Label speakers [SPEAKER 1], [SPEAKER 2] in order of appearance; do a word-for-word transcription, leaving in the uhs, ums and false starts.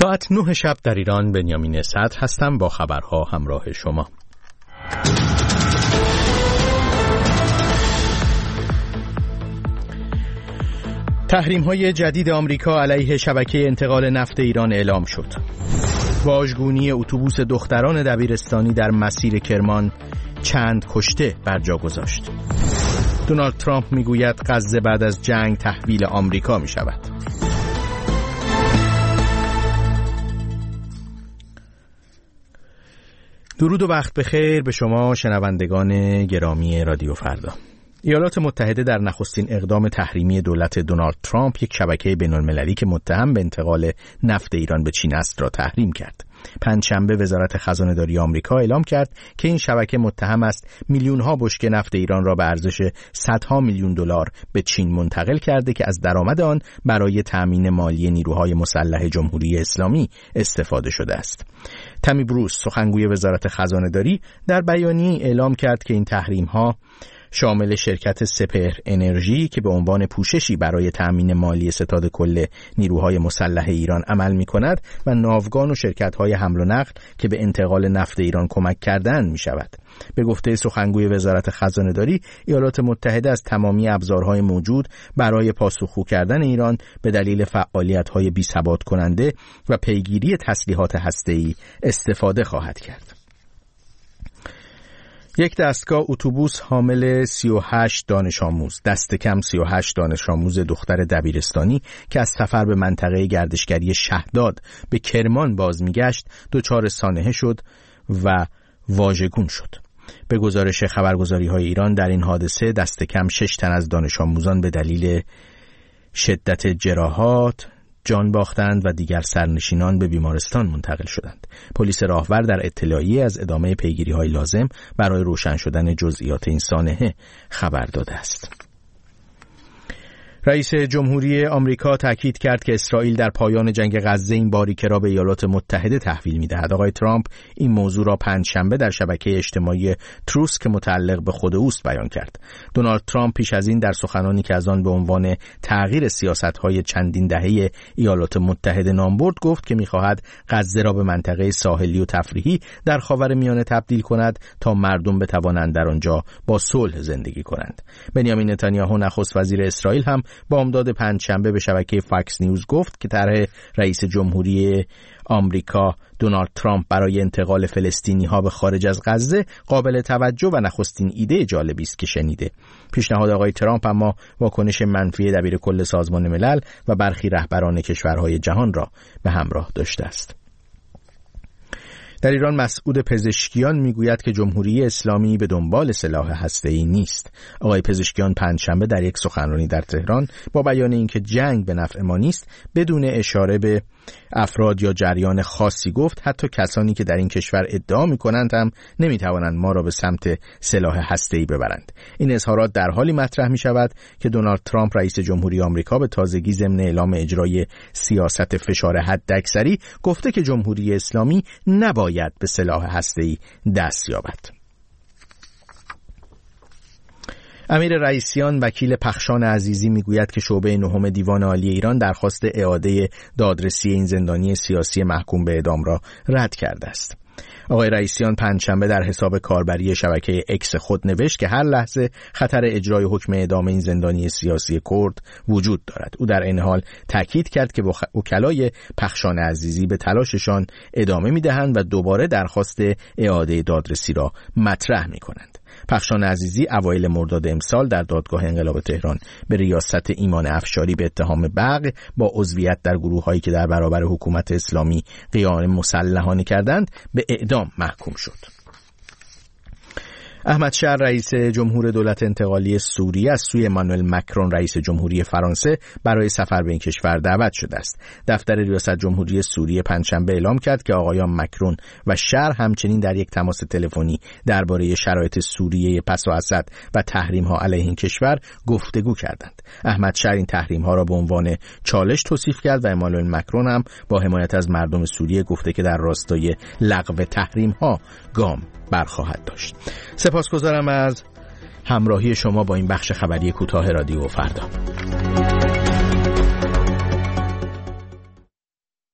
[SPEAKER 1] ساعت نه شب در ایران. بنیامین صدر هستم با خبرها همراه شما. تحریم‌های جدید آمریکا علیه شبکه انتقال نفت ایران اعلام شد. واژگونی اتوبوس دختران دبیرستانی در مسیر کرمان چند کشته بر جا گذاشت. دونالد ترامپ میگوید غزه بعد از جنگ تحویل آمریکا می شود. درود و وقت بخیر به شما شنوندگان گرامی رادیو فردا. ایالات متحده در نخستین اقدام تحریمی دولت دونالد ترامپ یک شبکه بین‌المللی که متهم به انتقال نفت ایران به چین است را تحریم کرد. پنجشنبه وزارت خزانه‌داری آمریکا اعلام کرد که این شبکه متهم است میلیون‌ها بشکه نفت ایران را به ارزش صدها میلیون دلار به چین منتقل کرده که از درآمد آن برای تأمین مالی نیروهای مسلح جمهوری اسلامی استفاده شده است. تامی بروس سخنگوی وزارت خزانه‌داری در بیانیه‌ای اعلام کرد که این تحریم‌ها شامل شرکت سپهر انرژی که به عنوان پوششی برای تأمین مالی ستاد کل نیروهای مسلح ایران عمل می‌کند و ناوگان و شرکت‌های حمل و نقل که به انتقال نفت ایران کمک کردند می‌شود. به گفته سخنگوی وزارت خزانه‌داری، ایالات متحده از تمامی ابزارهای موجود برای پاسخگو کردن ایران به دلیل فعالیت‌های بی‌ثبات کننده و پیگیری تسلیحات هسته‌ای استفاده خواهد کرد. یک دستگاه اتوبوس حامل سی و هشت دانش آموز، دست کم سی و هشت دانش آموز دختر دبیرستانی که از سفر به منطقه گردشگری شهداد به کرمان باز میگشت دچار سانحه شد و واژگون شد. به گزارش خبرگزاری‌های ایران در این حادثه دست کم شش تن از دانش آموزان به دلیل شدت جراحات جان باختند و دیگر سرنشینان به بیمارستان منتقل شدند. پلیس راهور در اطلاعیه از ادامه پیگیری‌های لازم برای روشن شدن جزئیات این سانحه خبر داده است. رئیس جمهوری آمریکا تاکید کرد که اسرائیل در پایان جنگ غزه این باریکه را به ایالات متحده تحویل می‌دهد. آقای ترامپ این موضوع را پنجشنبه در شبکه اجتماعی تروس که متعلق به خود اوست بیان کرد. دونالد ترامپ پیش از این در سخنانی که از آن به عنوان تغییر سیاست‌های چندین دهه ایالات متحده نام برد گفت که می‌خواهد غزه را به منطقه ساحلی و تفریحی در خاورمیانه تبدیل کند تا مردم بتوانند در آنجا با صلح زندگی کنند. بنیامین نتانیاهو نخست وزیر اسرائیل هم بامداد پنجشنبه به شبکه فاکس نیوز گفت که طرح رئیس جمهوری آمریکا دونالد ترامپ برای انتقال فلسطینی‌ها به خارج از غزه قابل توجه و نخستین ایده جالبی است که شنیده. پیشنهاد آقای ترامپ اما واکنش منفی دبیر کل سازمان ملل و برخی رهبران کشورهای جهان را به همراه داشته است. در ایران مسعود پزشکیان میگوید که جمهوری اسلامی به دنبال سلاح هسته‌ای نیست. آقای پزشکیان پنجشنبه در یک سخنرانی در تهران با بیان اینکه جنگ به نفع ما نیست بدون اشاره به افراد یا جریان خاصی گفت حتی کسانی که در این کشور ادعا می‌کنند هم نمی‌توانند ما را به سمت سلاح هسته‌ای ببرند. این اظهارات در حالی مطرح می‌شود که دونالد ترامپ رئیس جمهوری آمریکا به تازگی ضمن اعلام اجرای سیاست فشار حداکثری گفته که جمهوری اسلامی نباید به سلاح هسته‌ای دست یابد. امیر رئیسیان وکیل پخشان عزیزی میگوید که شعبه نهم دیوان عالی ایران درخواست اعاده دادرسی این زندانی سیاسی محکوم به اعدام را رد کرده است. آقای رئیسیان پنجشنبه در حساب کاربری شبکه اکس خود نوشت که هر لحظه خطر اجرای حکم اعدام این زندانی سیاسی کرد وجود دارد. او در این حال تاکید کرد که وکلای پخشان عزیزی به تلاششان ادامه می‌دهند و دوباره درخواست اعاده دادرسی را مطرح می‌کنند. پخشان عزیزی اوایل مرداد امسال در دادگاه انقلاب تهران به ریاست ایمان افشاری به اتهام بغی با عضویت در گروه‌هایی که در برابر حکومت اسلامی قیام مسلحانه کردند به اعدام محکوم شد. احمد شهر رئیس جمهور دولت انتقالی سوریه از سوی امانوئل مکرون رئیس جمهوری فرانسه برای سفر به این کشور دعوت شده است. دفتر ریاست جمهوری سوریه پنجشنبه اعلام کرد که آقایان مکرون و شهر همچنین در یک تماس تلفنی درباره شرایط سوریه پس از اسد و تحریم‌ها علیه این کشور گفتگو کردند. احمد شهر این تحریم‌ها را به عنوان چالش توصیف کرد و امانوئل مکرون هم با حمایت از مردم سوریه گفته که در راستای لغو تحریم‌ها گام برخواهد داشت. سپاسگزارم از همراهی شما با این بخش خبری کوتاه رادیو فردا.